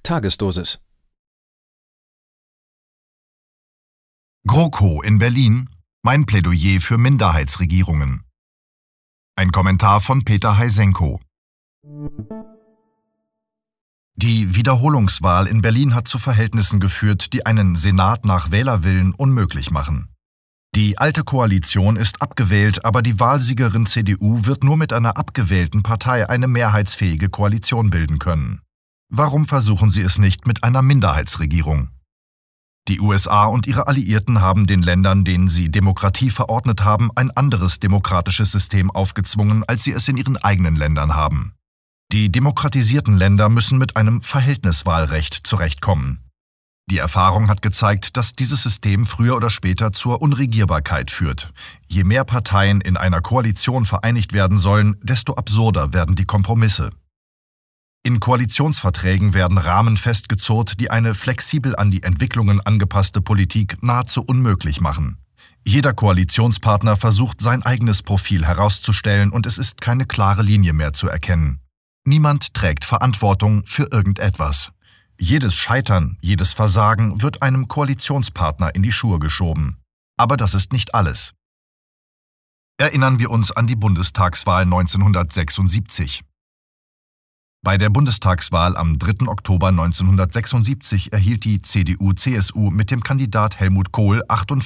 Tagesdosis. GroKo in Berlin. Mein Plädoyer für Minderheitsregierungen. Ein Kommentar von Peter Heisenko. Die Wiederholungswahl in Berlin hat zu Verhältnissen geführt, die einen Senat nach Wählerwillen unmöglich machen. Die alte Koalition ist abgewählt, aber die Wahlsiegerin CDU wird nur mit einer abgewählten Partei eine mehrheitsfähige Koalition bilden können. Warum versuchen sie es nicht mit einer Minderheitsregierung? Die USA und ihre Alliierten haben den Ländern, denen sie Demokratie verordnet haben, ein anderes demokratisches System aufgezwungen, als sie es in ihren eigenen Ländern haben. Die demokratisierten Länder müssen mit einem Verhältniswahlrecht zurechtkommen. Die Erfahrung hat gezeigt, dass dieses System früher oder später zur Unregierbarkeit führt. Je mehr Parteien in einer Koalition vereinigt werden sollen, desto absurder werden die Kompromisse. In Koalitionsverträgen werden Rahmen festgezurrt, die eine flexibel an die Entwicklungen angepasste Politik nahezu unmöglich machen. Jeder Koalitionspartner versucht, sein eigenes Profil herauszustellen und es ist keine klare Linie mehr zu erkennen. Niemand trägt Verantwortung für irgendetwas. Jedes Scheitern, jedes Versagen wird einem Koalitionspartner in die Schuhe geschoben. Aber das ist nicht alles. Erinnern wir uns an die Bundestagswahl 1976. Bei der Bundestagswahl am 3. Oktober 1976 erhielt die CDU/CSU mit dem Kandidat Helmut Kohl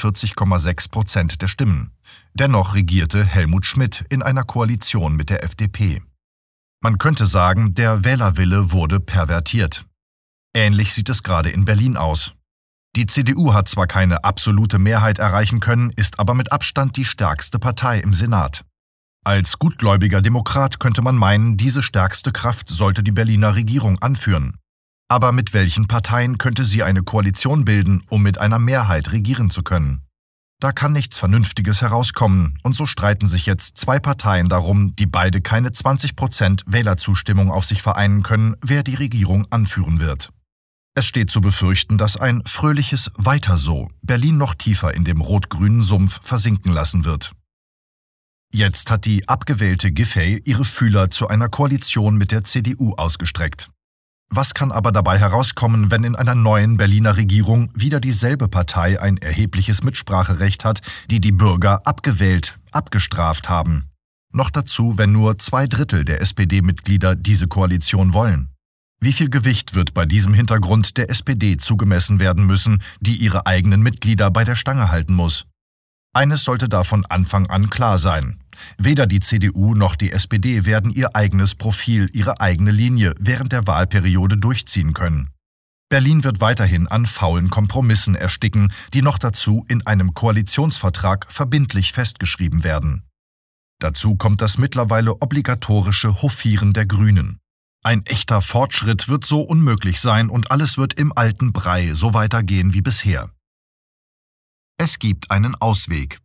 48,6% der Stimmen. Dennoch regierte Helmut Schmidt in einer Koalition mit der FDP. Man könnte sagen, der Wählerwille wurde pervertiert. Ähnlich sieht es gerade in Berlin aus. Die CDU hat zwar keine absolute Mehrheit erreichen können, ist aber mit Abstand die stärkste Partei im Senat. Als gutgläubiger Demokrat könnte man meinen, diese stärkste Kraft sollte die Berliner Regierung anführen. Aber mit welchen Parteien könnte sie eine Koalition bilden, um mit einer Mehrheit regieren zu können? Da kann nichts Vernünftiges herauskommen, und so streiten sich jetzt zwei Parteien darum, die beide keine 20% Wählerzustimmung auf sich vereinen können, wer die Regierung anführen wird. Es steht zu befürchten, dass ein fröhliches Weiter so Berlin noch tiefer in dem rot-grünen Sumpf versinken lassen wird. Jetzt hat die abgewählte Giffey ihre Fühler zu einer Koalition mit der CDU ausgestreckt. Was kann aber dabei herauskommen, wenn in einer neuen Berliner Regierung wieder dieselbe Partei ein erhebliches Mitspracherecht hat, die die Bürger abgewählt, abgestraft haben? Noch dazu, wenn nur 2/3 der SPD-Mitglieder diese Koalition wollen. Wie viel Gewicht wird bei diesem Hintergrund der SPD zugemessen werden müssen, die ihre eigenen Mitglieder bei der Stange halten muss? Eines sollte da von Anfang an klar sein. Weder die CDU noch die SPD werden ihr eigenes Profil, ihre eigene Linie während der Wahlperiode durchziehen können. Berlin wird weiterhin an faulen Kompromissen ersticken, die noch dazu in einem Koalitionsvertrag verbindlich festgeschrieben werden. Dazu kommt das mittlerweile obligatorische Hofieren der Grünen. Ein echter Fortschritt wird so unmöglich sein und alles wird im alten Brei so weitergehen wie bisher. Es gibt einen Ausweg.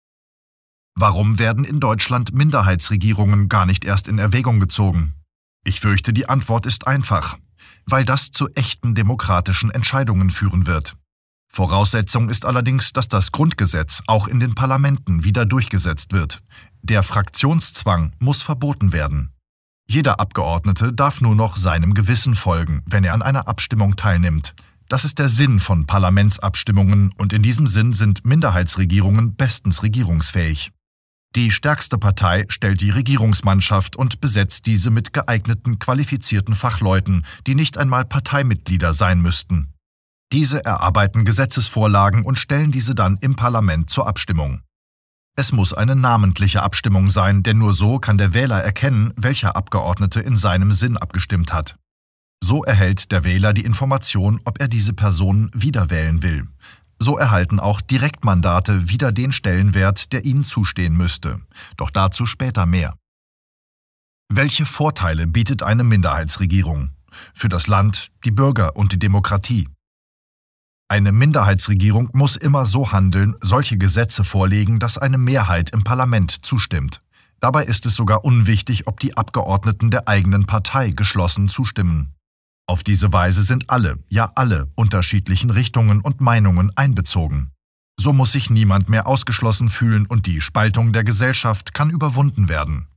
Warum werden in Deutschland Minderheitsregierungen gar nicht erst in Erwägung gezogen? Ich fürchte, die Antwort ist einfach. Weil das zu echten demokratischen Entscheidungen führen wird. Voraussetzung ist allerdings, dass das Grundgesetz auch in den Parlamenten wieder durchgesetzt wird. Der Fraktionszwang muss verboten werden. Jeder Abgeordnete darf nur noch seinem Gewissen folgen, wenn er an einer Abstimmung teilnimmt. Das ist der Sinn von Parlamentsabstimmungen und in diesem Sinn sind Minderheitsregierungen bestens regierungsfähig. Die stärkste Partei stellt die Regierungsmannschaft und besetzt diese mit geeigneten, qualifizierten Fachleuten, die nicht einmal Parteimitglieder sein müssten. Diese erarbeiten Gesetzesvorlagen und stellen diese dann im Parlament zur Abstimmung. Es muss eine namentliche Abstimmung sein, denn nur so kann der Wähler erkennen, welcher Abgeordnete in seinem Sinn abgestimmt hat. So erhält der Wähler die Information, ob er diese Person wiederwählen will. So erhalten auch Direktmandate wieder den Stellenwert, der ihnen zustehen müsste. Doch dazu später mehr. Welche Vorteile bietet eine Minderheitsregierung? Für das Land, die Bürger und die Demokratie. Eine Minderheitsregierung muss immer so handeln, solche Gesetze vorlegen, dass eine Mehrheit im Parlament zustimmt. Dabei ist es sogar unwichtig, ob die Abgeordneten der eigenen Partei geschlossen zustimmen. Auf diese Weise sind alle, ja alle, unterschiedlichen Richtungen und Meinungen einbezogen. So muss sich niemand mehr ausgeschlossen fühlen und die Spaltung der Gesellschaft kann überwunden werden.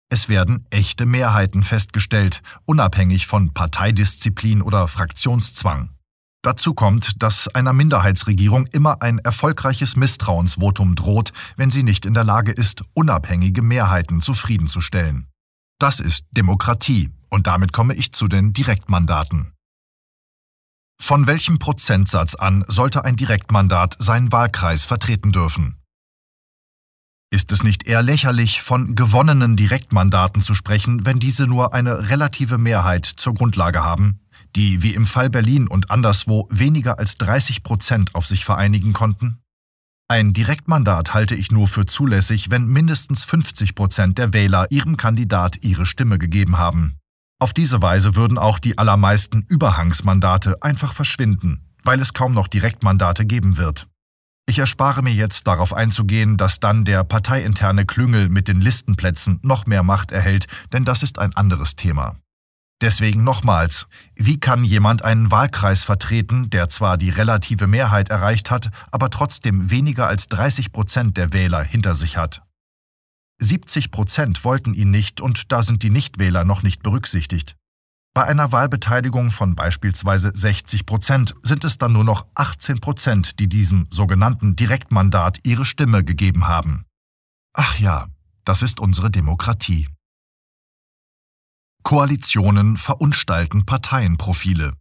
Es werden echte Mehrheiten festgestellt, unabhängig von Parteidisziplin oder Fraktionszwang. Dazu kommt, dass einer Minderheitsregierung immer ein erfolgreiches Misstrauensvotum droht, wenn sie nicht in der Lage ist, unabhängige Mehrheiten zufriedenzustellen. Das ist Demokratie, und damit komme ich zu den Direktmandaten. Von welchem Prozentsatz an sollte ein Direktmandat seinen Wahlkreis vertreten dürfen? Ist es nicht eher lächerlich, von gewonnenen Direktmandaten zu sprechen, wenn diese nur eine relative Mehrheit zur Grundlage haben, die wie im Fall Berlin und anderswo weniger als 30% auf sich vereinigen konnten? Ein Direktmandat halte ich nur für zulässig, wenn mindestens 50% der Wähler ihrem Kandidat ihre Stimme gegeben haben. Auf diese Weise würden auch die allermeisten Überhangsmandate einfach verschwinden, weil es kaum noch Direktmandate geben wird. Ich erspare mir jetzt darauf einzugehen, dass dann der parteiinterne Klüngel mit den Listenplätzen noch mehr Macht erhält, denn das ist ein anderes Thema. Deswegen nochmals, wie kann jemand einen Wahlkreis vertreten, der zwar die relative Mehrheit erreicht hat, aber trotzdem weniger als 30% der Wähler hinter sich hat? 70% wollten ihn nicht und da sind die Nichtwähler noch nicht berücksichtigt. Bei einer Wahlbeteiligung von beispielsweise 60% sind es dann nur noch 18%, die diesem sogenannten Direktmandat ihre Stimme gegeben haben. Ach ja, das ist unsere Demokratie. Koalitionen verunstalten Parteienprofile.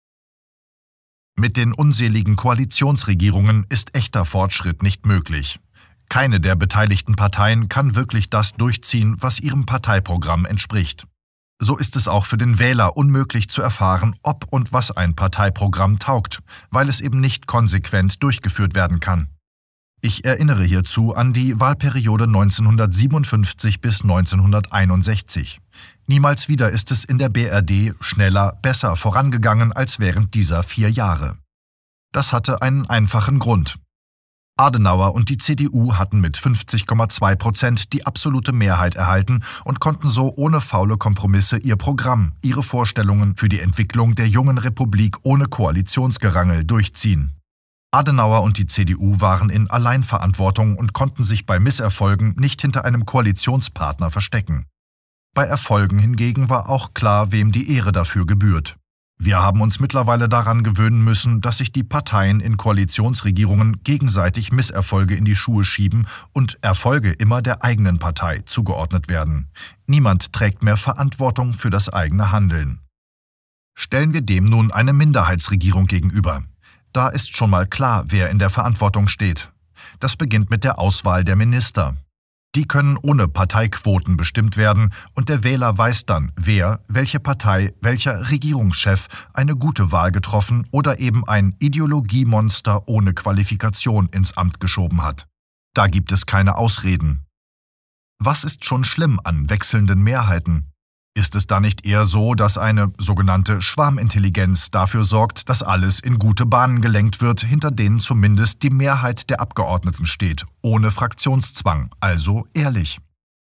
Mit den unseligen Koalitionsregierungen ist echter Fortschritt nicht möglich. Keine der beteiligten Parteien kann wirklich das durchziehen, was ihrem Parteiprogramm entspricht. So ist es auch für den Wähler unmöglich zu erfahren, ob und was ein Parteiprogramm taugt, weil es eben nicht konsequent durchgeführt werden kann. Ich erinnere hierzu an die Wahlperiode 1957 bis 1961. Niemals wieder ist es in der BRD schneller, besser vorangegangen als während dieser 4 Jahre. Das hatte einen einfachen Grund. Adenauer und die CDU hatten mit 50,2% die absolute Mehrheit erhalten und konnten so ohne faule Kompromisse ihr Programm, ihre Vorstellungen für die Entwicklung der jungen Republik ohne Koalitionsgerangel durchziehen. Adenauer und die CDU waren in Alleinverantwortung und konnten sich bei Misserfolgen nicht hinter einem Koalitionspartner verstecken. Bei Erfolgen hingegen war auch klar, wem die Ehre dafür gebührt. Wir haben uns mittlerweile daran gewöhnen müssen, dass sich die Parteien in Koalitionsregierungen gegenseitig Misserfolge in die Schuhe schieben und Erfolge immer der eigenen Partei zugeordnet werden. Niemand trägt mehr Verantwortung für das eigene Handeln. Stellen wir dem nun eine Minderheitsregierung gegenüber. Da ist schon mal klar, wer in der Verantwortung steht. Das beginnt mit der Auswahl der Minister. Die können ohne Parteiquoten bestimmt werden und der Wähler weiß dann, wer, welche Partei, welcher Regierungschef eine gute Wahl getroffen oder eben ein Ideologiemonster ohne Qualifikation ins Amt geschoben hat. Da gibt es keine Ausreden. Was ist schon schlimm an wechselnden Mehrheiten? Ist es da nicht eher so, dass eine sogenannte Schwarmintelligenz dafür sorgt, dass alles in gute Bahnen gelenkt wird, hinter denen zumindest die Mehrheit der Abgeordneten steht, ohne Fraktionszwang, also ehrlich?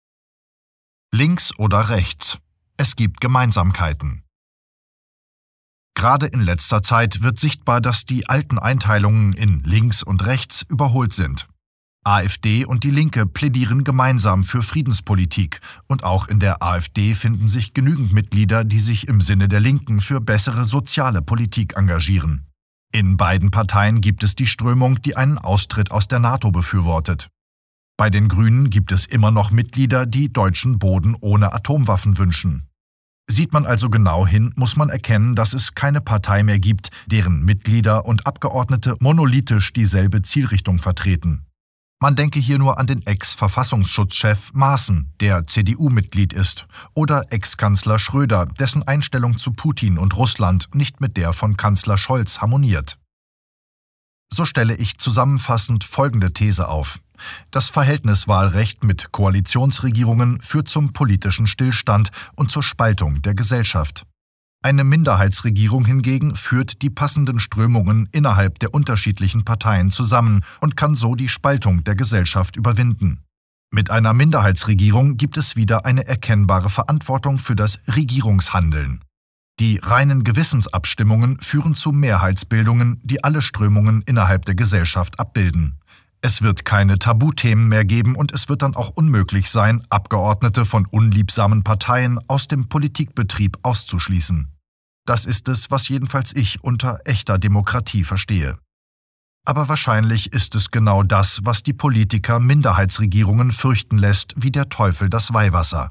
Links oder rechts? Es gibt Gemeinsamkeiten. Gerade in letzter Zeit wird sichtbar, dass die alten Einteilungen in links und rechts überholt sind. AfD und die Linke plädieren gemeinsam für Friedenspolitik und auch in der AfD finden sich genügend Mitglieder, die sich im Sinne der Linken für bessere soziale Politik engagieren. In beiden Parteien gibt es die Strömung, die einen Austritt aus der NATO befürwortet. Bei den Grünen gibt es immer noch Mitglieder, die deutschen Boden ohne Atomwaffen wünschen. Sieht man also genau hin, muss man erkennen, dass es keine Partei mehr gibt, deren Mitglieder und Abgeordnete monolithisch dieselbe Zielrichtung vertreten. Man denke hier nur an den Ex-Verfassungsschutzchef Maaßen, der CDU-Mitglied ist, oder Ex-Kanzler Schröder, dessen Einstellung zu Putin und Russland nicht mit der von Kanzler Scholz harmoniert. So stelle ich zusammenfassend folgende These auf. Das Verhältniswahlrecht mit Koalitionsregierungen führt zum politischen Stillstand und zur Spaltung der Gesellschaft. Eine Minderheitsregierung hingegen führt die passenden Strömungen innerhalb der unterschiedlichen Parteien zusammen und kann so die Spaltung der Gesellschaft überwinden. Mit einer Minderheitsregierung gibt es wieder eine erkennbare Verantwortung für das Regierungshandeln. Die reinen Gewissensabstimmungen führen zu Mehrheitsbildungen, die alle Strömungen innerhalb der Gesellschaft abbilden. Es wird keine Tabuthemen mehr geben und es wird dann auch unmöglich sein, Abgeordnete von unliebsamen Parteien aus dem Politikbetrieb auszuschließen. Das ist es, was jedenfalls ich unter echter Demokratie verstehe. Aber wahrscheinlich ist es genau das, was die Politiker Minderheitsregierungen fürchten lässt, wie der Teufel das Weihwasser.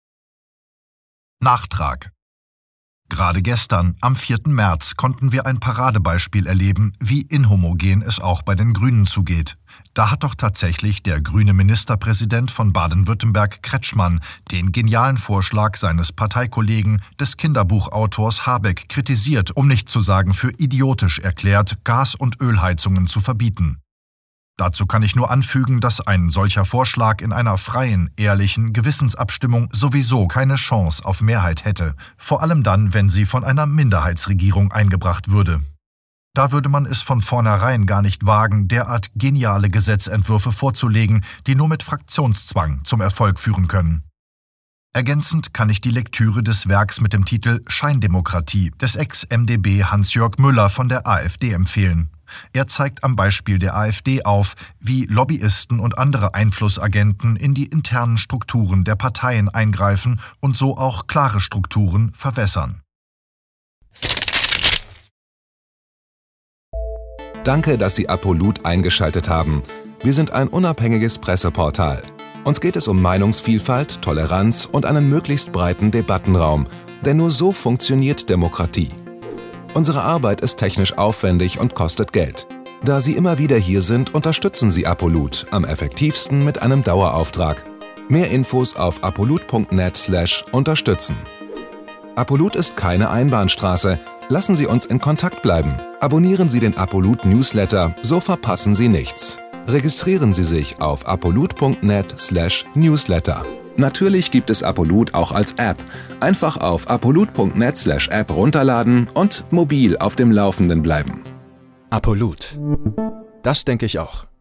Nachtrag. Gerade gestern, am 4. März, konnten wir ein Paradebeispiel erleben, wie inhomogen es auch bei den Grünen zugeht. Da hat doch tatsächlich der grüne Ministerpräsident von Baden-Württemberg Kretschmann den genialen Vorschlag seines Parteikollegen, des Kinderbuchautors Habeck, kritisiert, um nicht zu sagen für idiotisch erklärt, Gas- und Ölheizungen zu verbieten. Dazu kann ich nur anfügen, dass ein solcher Vorschlag in einer freien, ehrlichen Gewissensabstimmung sowieso keine Chance auf Mehrheit hätte, vor allem dann, wenn sie von einer Minderheitsregierung eingebracht würde. Da würde man es von vornherein gar nicht wagen, derart geniale Gesetzentwürfe vorzulegen, die nur mit Fraktionszwang zum Erfolg führen können. Ergänzend kann ich die Lektüre des Werks mit dem Titel Scheindemokratie des Ex-MdB Hans-Jörg Müller von der AfD empfehlen. Er zeigt am Beispiel der AfD auf, wie Lobbyisten und andere Einflussagenten in die internen Strukturen der Parteien eingreifen und so auch klare Strukturen verwässern. Danke, dass Sie Apolut eingeschaltet haben. Wir sind ein unabhängiges Presseportal. Uns geht es um Meinungsvielfalt, Toleranz und einen möglichst breiten Debattenraum, denn nur so funktioniert Demokratie. Unsere Arbeit ist technisch aufwendig und kostet Geld. Da Sie immer wieder hier sind, unterstützen Sie Apolut am effektivsten mit einem Dauerauftrag. Mehr Infos auf apolut.net/unterstützen. Apolut ist keine Einbahnstraße. Lassen Sie uns in Kontakt bleiben. Abonnieren Sie den Apolut Newsletter, so verpassen Sie nichts. Registrieren Sie sich auf apolut.net/newsletter. Natürlich gibt es Apolut auch als App. Einfach auf apolut.net/app runterladen und mobil auf dem Laufenden bleiben. Apolut. Das denke ich auch.